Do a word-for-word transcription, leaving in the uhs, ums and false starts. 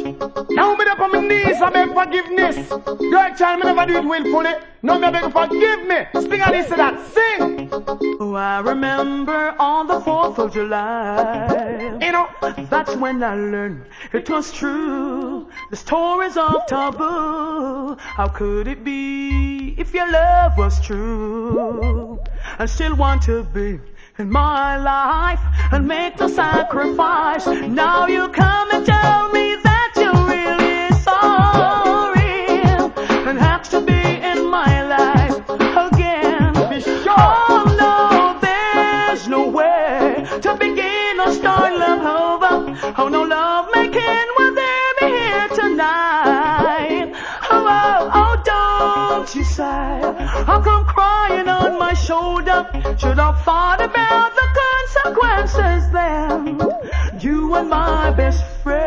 Now me up on my knees, I beg forgiveness. Girl, child, me never do it willfully. Now me beg forgive me. Sing on this to that, sing. Oh, I remember on the fourth of July. You know, That's when I learned it was true. The stories of taboo. How could it be if your love was true? I still want to be in my life and make the sacrifice. Now you come and tell me that you're really sorry and have to be in my life again. be sure. Oh no, there's no way to begin or start love over. Oh no, love making will there be here tonight. Oh, oh, oh, don't you sigh. I'll come crying on my shoulder. Should have thought about the consequences then. You and my best friend.